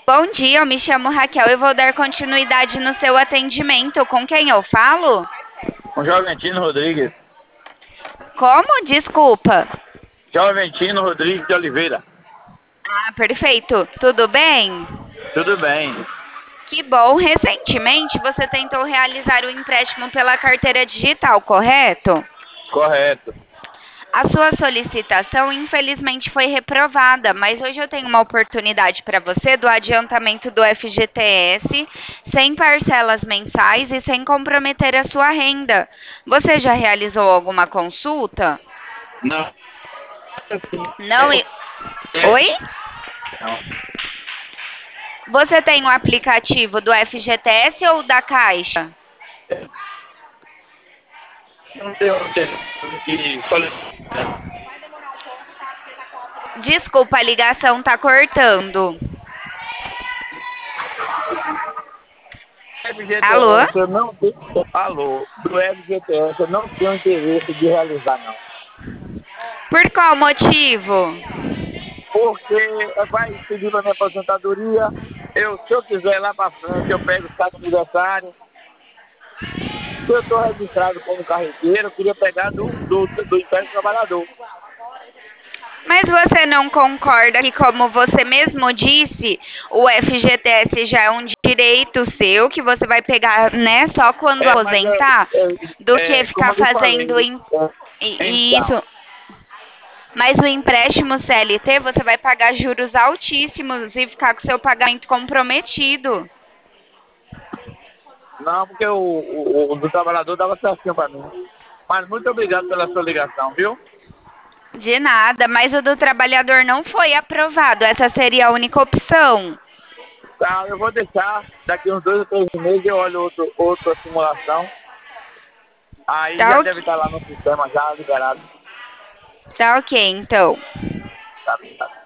Bom dia, eu me chamo Raquel e vou dar continuidade no seu atendimento. Com quem eu falo? Com Joventino Rodrigues. Como? Desculpa. Joventino Rodrigues de Oliveira. Ah, perfeito. Tudo bem? Tudo bem. Que bom. Recentemente você tentou realizar o empréstimo pela carteira digital, correto? Correto. A sua solicitação, infelizmente, foi reprovada, mas hoje eu tenho uma oportunidade para você do adiantamento do FGTS, sem parcelas mensais e sem comprometer a sua renda. Você já realizou alguma consulta? Não. Não. Oi? Não. Você tem o aplicativo do FGTS ou da Caixa? Não tem um telefone que Desculpa, a ligação tá cortando. Alô? FGTS eu não tenho. Alô, do FGTS eu não tenho interesse de realizar, não. Por qual motivo? Porque vai pedir para minha aposentadoria. Se eu quiser lá para frente, eu pego o estado aniversário. Se eu estou registrado como carreteiro, eu queria pegar do empréstimo trabalhador. Mas você não concorda que, como você mesmo disse, o FGTS já é um direito seu, que você vai pegar, né, só quando Mas aposentar, do que como ficar eu lhe fazendo falei, então, isso. Mas o empréstimo CLT, você vai pagar juros altíssimos e ficar com seu pagamento comprometido. não, porque o do trabalhador dava certinho para mim. Mas muito obrigado pela sua ligação, viu? De nada, mas o do trabalhador não foi aprovado. Essa seria a única opção. Tá, eu vou deixar, daqui uns 2 ou 3 meses eu olho outra simulação. Aí já Tá deve ok. estar lá no sistema, já liberado. Tá ok, então. Tá, tá.